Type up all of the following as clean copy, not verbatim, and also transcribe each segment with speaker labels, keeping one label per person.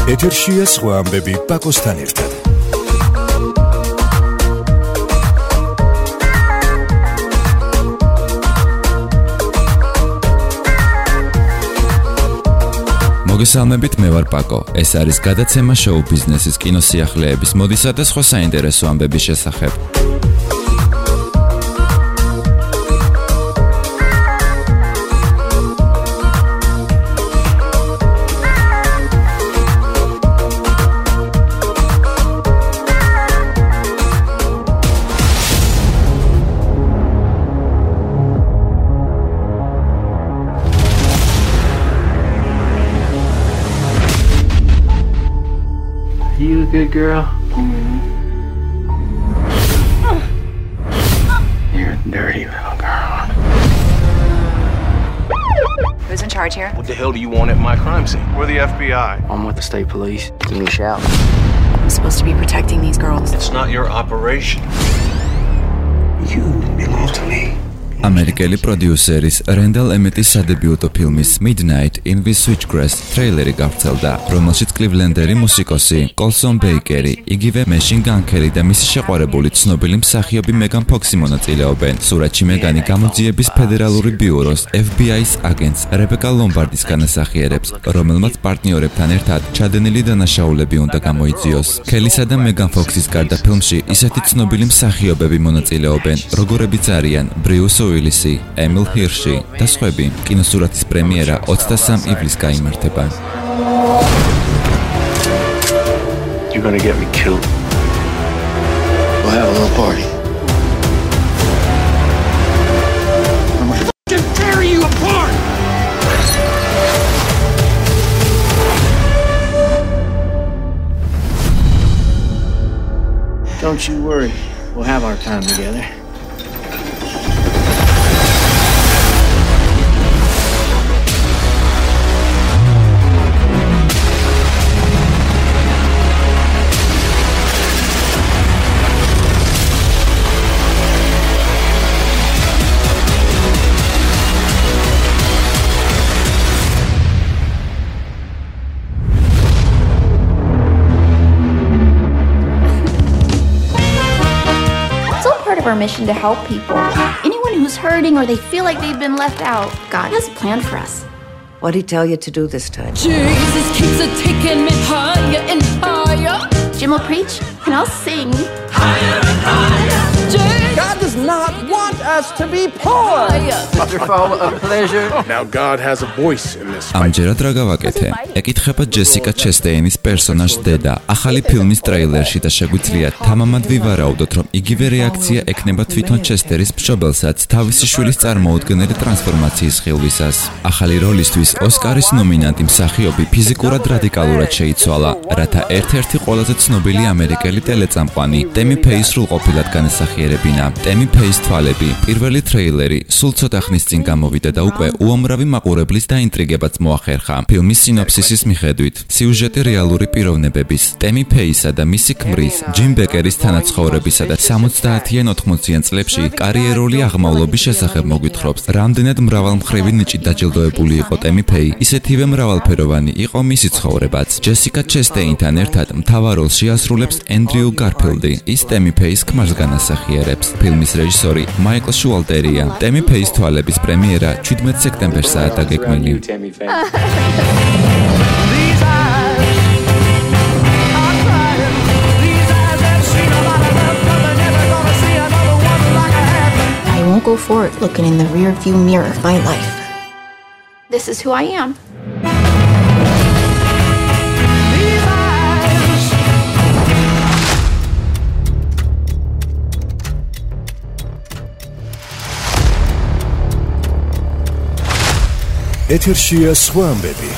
Speaker 1: ეთერშია სხვა ამბები პაკოსთან ერთად. მოგესალმებით, მე ვარ პაკო. ეს არის გადაცემა შოუ ბიზნესის კინოსიახლეების მოდისა და სხვა საინტერესო ამბების შესახებ.
Speaker 2: You a good girl? You're a dirty little girl.
Speaker 3: Who's in charge here?
Speaker 4: What the hell do you want at my crime scene?
Speaker 5: We're the FBI.
Speaker 2: I'm with the state police. Give me a shout.
Speaker 3: I'm supposed to be protecting these girls.
Speaker 5: It's not your operation.
Speaker 2: You belong to me.
Speaker 6: ამერიკელი პროდიუსერის რენდალ ემეტის სადებიუტო ფილმის Midnight in the Switchgrass ტრეილერი გავრცელდა, რომელშიც კლივლენდერი მუსიკოსი კოლსონ ბეიკერი, იგივე მეშინ გან კელი და მისი შეყვარებული ცნობილი მსახიობი მეგან ფოქსი მონაწილეობენ. სურათში მეგანი გამოძიების ფედერალური ბიუროს FBI-ს აგენტს რებეკა ლომბარდის განასახიერებს, რომელმაც პარტნიორებთან ერთად ჩადენილი დანაშაულები უნდა გამოიძიოს. კელისა და მეგან ფოქსის გარდა ფილმში ისეთი ცნობილი მსახიობები მონაწილეობენ, როგორებიც არიან ბრიუს უილისი, ემილ ჰირში და სხვები. კინოსურათის პრემიერა 23 ივლისს გაიმართება.
Speaker 2: You're gonna get me killed. We'll have a little party. I'm gonna f***ing tear you apart! Don't you worry. We'll have our time together.
Speaker 7: Our mission to help people. Anyone who's hurting or they feel like they've been left out, God has a plan for us.
Speaker 8: What did he tell you to do this time?
Speaker 9: Jesus keeps it taking me higher and higher.
Speaker 7: Jim will preach and I'll sing.
Speaker 9: Higher and higher.
Speaker 10: God does not want us to be poor.
Speaker 2: Wonderful, a pleasure.
Speaker 5: Now God has a voice in this fight.
Speaker 6: ამჯერად რა გავაკეთე? ეკითხება ჯესიკა ჩესტეინის პერსონაჟ დედა ახალი ფილმის ტრეილერში და შეგვიძლია თამამად ვივარაუდოთ, რომ იგივე რეაქცია ექნება თვითონ ჩესტერის მშობელსაც თავისი შვილის წარმოუდგენელი ტრანსფორმაციის ხილვისას. ახალი როლისთვის ოსკარის ნომინანტი მსახიობი ფიზიკურად რადიკალურად შეიცვალა, რათა ერთ-ერთი ყველაზე ცნობილი ამერიკელი ტელეწამყვანი ტემი ფეის სრულყოფილად განასახიერებინა. ტემი ფეის თვალები, პირველი ტრეილერი სულ ცოტა ხნის წინ გამოვიდა და უკვე უამრავი მაყურებლის დაინტრიგებაც მოახერხა. ფილმის სინოფსისის მიხედვით, სიუჟეტი რეალური პიროვნებების, ტემი ფეისა და მისი ქმრის, ჯიმ ბეკერის თანაცხოვრებისა და 70-იან 80-იან წლებში კარიერული აღმავლობის შესახებ მოგვითხრობს. რამდენად მრავალმხრივი ნიჭით დაჯილდოებული იყო ტემი ფეი, ისეთივე მრავალფეროვანი იყო მისი ცხოვრებაც. ჯესიკა ჩესტეინთან ერთად მთავარ როლს შეასრულებს ენდრიუ გარფილდი, ის ტემი ფეის ქმარს განასახიერებს. ფილმის რეჟისორი მაიკლ შუალტერია. ტემი ფეის თვალების პრემიერა 17 სექტემბერსაა დაგეგმილი.
Speaker 7: I won't go forward looking in the rear view mirror of my life. This is who I am.
Speaker 1: ეთერშია სხვა ამბები.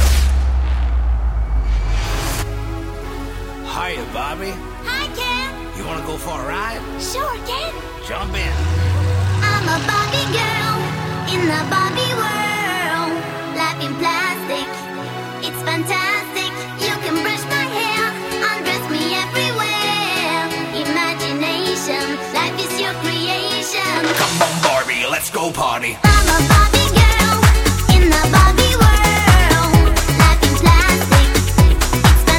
Speaker 10: Hiya, Bobby.
Speaker 11: Hi, Ken.
Speaker 10: You wanna go for a ride?
Speaker 11: Sure, Ken.
Speaker 10: Jump in.
Speaker 11: I'm a Barbie girl in the Barbie world. Life in plastic, it's fantastic. You can brush my hair, undress me everywhere. Imagination, life is your creation.
Speaker 10: Come on, Barbie, let's go party.
Speaker 11: I'm a Barbie girl in the Barbie world. Life in plastic, it's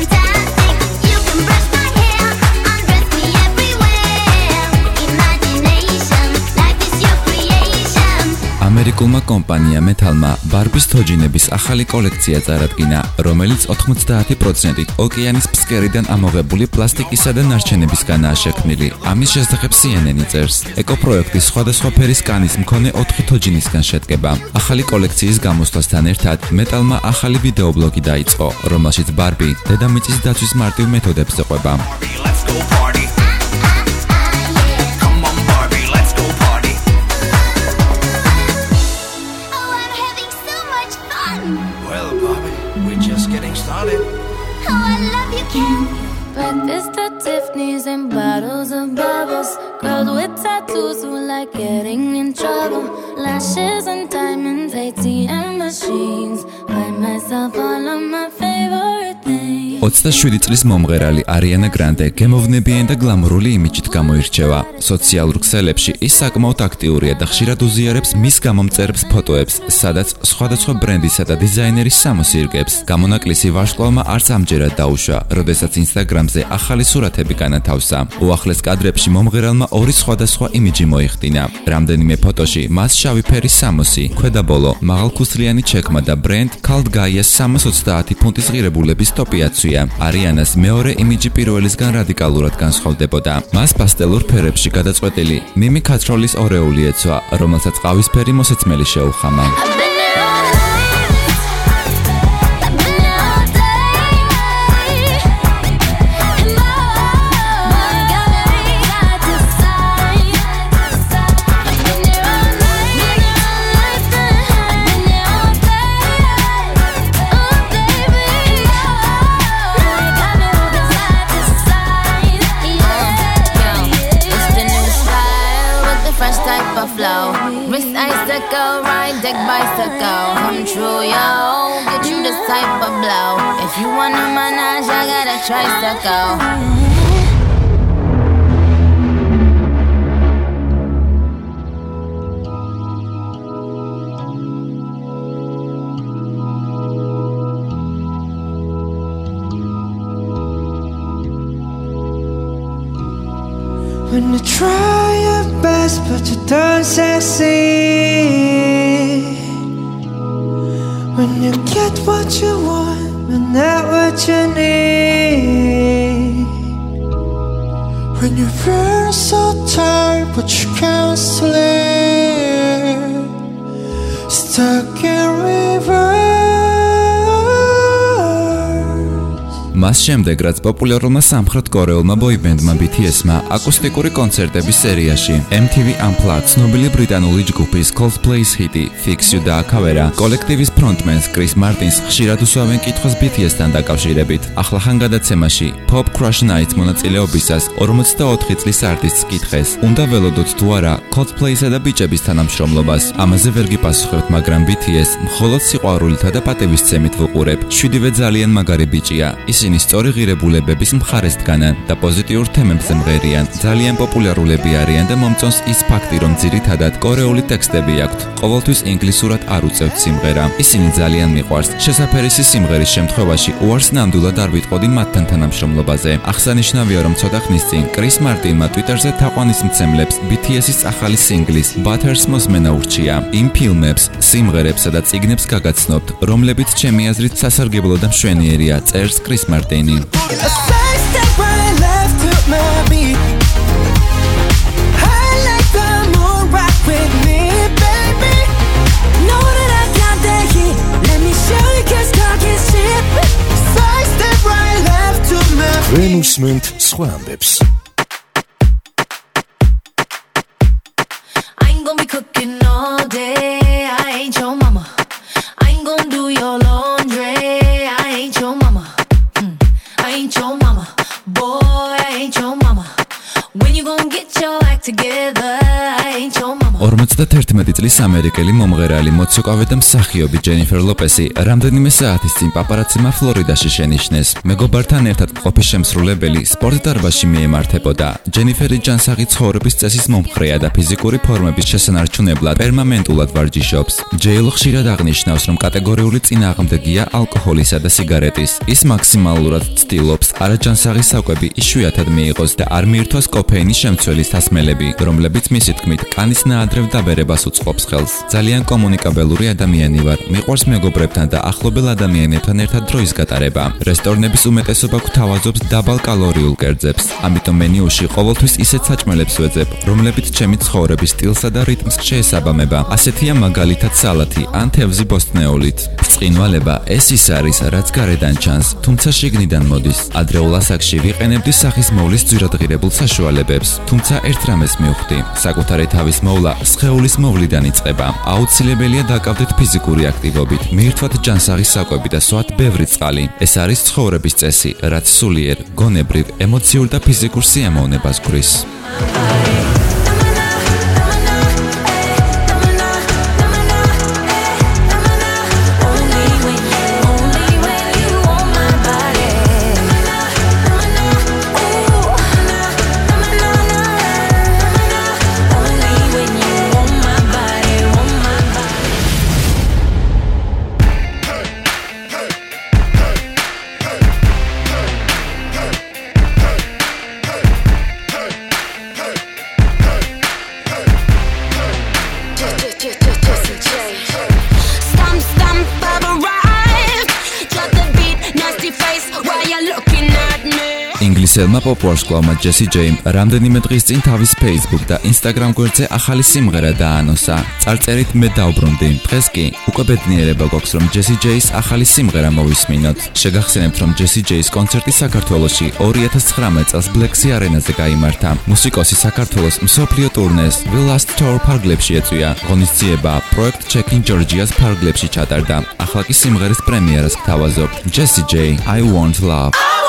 Speaker 6: მუსიკულმა კომპანია Metal-მა ბარბის თოჯინების ახალი კოლექცია წარადგინა, რომელიც 90%-ით ოკეანის ფსკერიდან ამოღებული პლასტიკისა და ნარჩენებისგანაა შექმნილი. ამის შესახებ CNN წერს. ეკოპროექტის სხვადასხვა ფერის კანის მქონე 4 თოჯინისგან შედგება. ახალი კოლექციის გამოსვლასთან ერთად Metal-მა ახალი ვიდეობლოგი დაიწყო, რომელშიც ბარბი დედამიწის დაცვის მარტივ მეთოდებს ეყვება.
Speaker 9: Breakfast at Tiffany's and bottles of bubbles. Girls with tattoos who like getting in trouble. Lashes and diamonds, ATM machines. Buy myself all of my favorite things.
Speaker 6: 27 წლის მომღერალი არიანა გრანდე გემოვნებიან და გლამურული იმიჯით გამოირჩევა. სოციალურ ქსელებში ის საკმაოდ აქტიურია და ხშირად უზიარებს მის გამომწერებს ფოტოებს, სადაც სხვადასხვა ბრენდისა და დიზაინერის სამოსი ირგებს. გამონაკლისი ვარსკვლავმა არც ამჯერად დაუშვა, როდესაც ინსტაგრამზე ახალი სურათები განათავსა. უახლეს კადრებში მომღერალმა ორი სხვადასხვა იმიჯი მოიხდინა. რამდენიმე ფოტოში მას შავი ფერის სამოსი, ქვედაბოლო, მაღალქუსლიანი ჩეკმა და ბრენდ Called Gaia-ს 330 ფუნტის ღირებულების ტოპი აცვია. არიანას მეორე იმიჯი პირველისგან რადიკალურად განსხვავდებოდა. მას პასტელურ ფერებში გადაწყვეტილი მიმი ქათროლის ორეული ეცვა, რომელსაც ყავისფერი მოსეცმელი შეუხამა.
Speaker 9: Wrist icicle, ride deck bicycle. Come true, yo. Get you this type of blow. If you want a menage, I got a tricycle.
Speaker 12: When you try your best but you don't succeed, when you get what you want but not what you need, when you feel so tired but you can't sleep, stuck in reverse.
Speaker 6: მას შემდეგ, რაც პოპულარულმა სამხრეთ კორეულმა ბოიბენდმა BTS-მა აკუსტიკური კონცერტების სერიაში MTV Unplugged ცნობილი ბრიტანული ჯგუფის Coldplay-ის ჰიტი Fix You დააკავერა, კოლექტივის ფრონტმენს კრის მარტინს ხშირად უსვამენ კითხვას BTS-თან დაკავშირებით. ახლახან გადაცემაში Pop Crush Nights მონაწილეობისას 44 წლის არტისტს კითხეს, უნდა ველოდოთ თუ არა Coldplay-სა და ბიჭების თანამშრომლობას. ამაზე ვერ გიპასუხებთ, მაგრამ BTS მხოლოდ სიყვარულითა და პატივისცემით ვუყურებ. 7-ვე ძალიან მაგარი ბიჭია. ისინი სწორი ღირებულებების მხარეს დგანან და პოზიტიურ თემებზე მღერიან. ძალიან პოპულარულები არიან და მომწონს ის ფაქტი, რომ ძირითადად კორეული ტექსტები აქვთ. ყოველთვის ინგლისურად არ უწევთ სიმღერა. ისინი ძალიან მიყვარს. შესაფერისი სიმღერის შემთხვევაში უარს ნამდვილად არ ვიტყოდი მათთან თანამშრომლობაზე. აღსანიშნავია, რომ ცოტა ხნის წინ კრის მარტინმა ტვიტერზე თაყვანისმცემლებს BTS-ის ახალი სინგლის Butters მოსმენა ურჩია. იმ ფილმებს, სიმღერებსა და წიგნებს გაგაცნობთ, რომლებიც ჩემი აზრით სასარგებლო და მშვენიერია, წერს კრის მარტინი.
Speaker 13: Venusment სხვა ამბებს.
Speaker 9: I ain't gonna be cooking all day. I ain't your mama. I ain't gonna do your laundry. I ain't your mama. I ain't your mama. Boy, I ain't your mama. When you gonna get your act together? I ain't your mama.
Speaker 6: 51 წლის ამერიკელი მომღერალი, მოცურავე და მსახიობი ჯენიფერ ლოპესი რამდენიმე საათის წინ პაპარაციმა ფლორიდაში შენიშნეს. მეგობართან ერთად ყოფის შემსრულებელი სპორტ დარბაზში მიემართებოდა. ჯენიფერი ჯანსაღი ცხოვრების წესის მომხრეა და ფიზიკური ფორმების შესანარჩუნებლად პერმანენტულად ვარჯიშობს. ჯეილ ხშირად აღნიშნავს, რომ კატეგორიული წინააღმდეგია ალკოჰოლისა და სიგარეტის. ის მაქსიმალურად ცდილობს არაჯანსაღი საკვები იშვიათად მიიღოს და არ მიირთვას თეოფეინის შემცველის დასმელები, რომლებიც მისი თქმით კანის ნაადრევ დაბერებას უწყობს ხელს. ძალიან კომუნიკაბელური ადამიანი ვარ, მიყვარს მეგობრებთან და ახლობელ ადამიანებთან ერთად დროის გატარება. რესტორნების უმეტესობა გვთავაზობს დაბალ კალორიულ კერძებს. ამიტომ მენიუში ყოველთვის ისეთ საჭმელებს ვეძებ, რომლებიც ჩემი ცხოვრების სტილსა და რიტმს შეესაბამება. ასეთია მაგალითად სალათი ან თევზი ბოსტნეულით. ბრწყინვალება ეს ის არის, რაც გარედან ჩანს, თუმცა შიგნიდან მოდის. ადრეულ ასაკში ვიყენებდი სახის მოვლის ძვირადღირებულ საშუალებებს, თუმცა ერთ რამეს მივხვდი, საკუთარი თავის მოვლა სხეულის მოვლიდან იწყება. აუცილებელია დაკავდეთ ფიზიკური აქტივობით, მიირთვათ ჯანსაღის საკვები და სვათ ბევრი წყალი. ეს არის ცხოვრების წესი, რაც სულიერ, გონებრივ, ემოციურ და ფიზიკურ სიამოვნებას გვრის. ინგლისელმა პოპ-ვარსკვლავმა ჯესი ჯეიმ რამდენიმე დღის წინ თავის Facebook და Instagram გვერდზე ახალი სიმღერა დაანონსა. წარწერით მე დავბრუნდი. დღეს კი უკვე ბედნიერება გვაქვს, რომ ჯესი ჯეის ახალი სიმღერა მოვისმინოთ. შეგახსენებთ, რომ ჯესი ჯეის კონცერტი საქართველოში 2019 წელს Black-Sea არენაზე გაიმართა. მუსიკოსი საქართველოს მსოფლიო ტურნეს The Last Tour ფარგლებში ეწვია. ღონისძიება Project Checking Georgia's ფარგლებში ჩატარდა. ახლა კი სიმღერის პრემიერას გთავაზობ. Jesse J, I Want Love.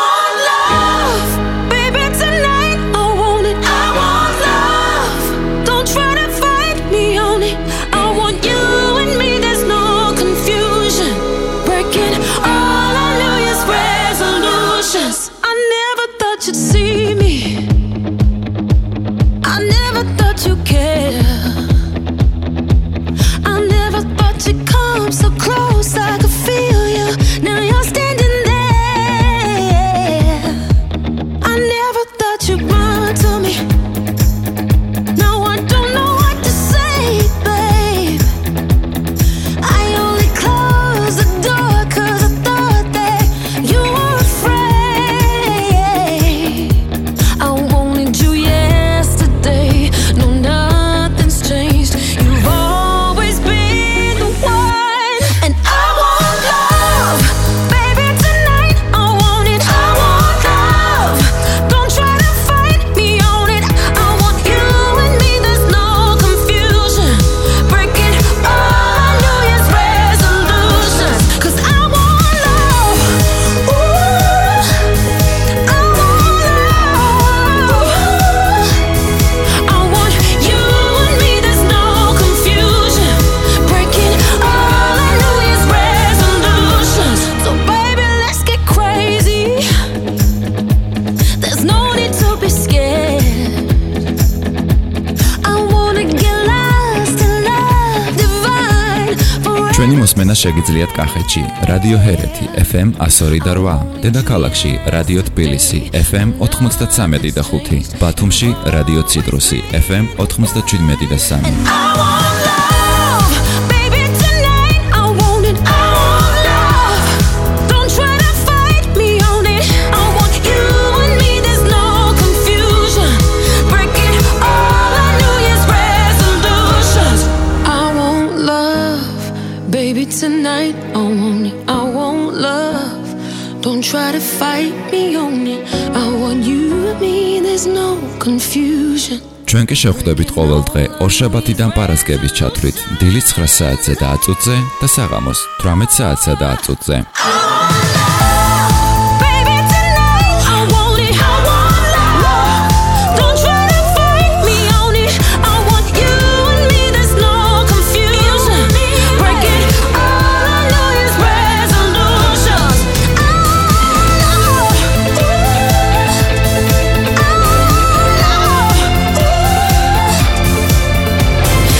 Speaker 9: Baby, tonight I want it. I want love. Don't try to fight me on it. I want you and me. There's no confusion. Breaking all our New Year's resolutions. I never thought you'd see me. I never thought you'd care. I never thought you'd come so close. I could feel you. Now you're standing.
Speaker 6: ჩვენი მოსმენა შეგიძლიათ კახეთში, რადიო ჰერეთი FM 102.8, დედაქალაქში რადიო თბილისი FM 93.5, ბათუმში რადიო ციტრუსი FM 97.3.
Speaker 9: Tonight I want it, I want love. Don't try to fight me on it. I want you and me, there's no confusion.
Speaker 6: ჩვენ კი შევხვდებით ყოველ დღე ორშაბათიდან პარასკევის ჩათვლით, დილის 9 საათზე და 10 წუთზე და საღამოს 18 საათსა და 10 წუთზე.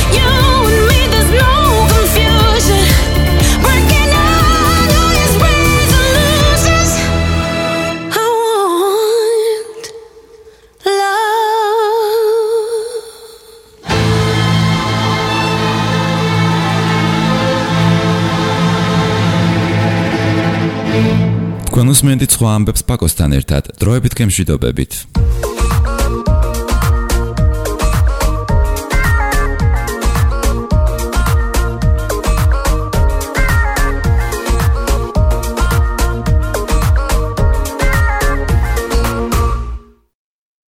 Speaker 9: Breaking all New Year's
Speaker 6: თქვენ უსმენთ სხვა ამბებს პაკოსთან ერთად, დროებით გემშვიდობებით.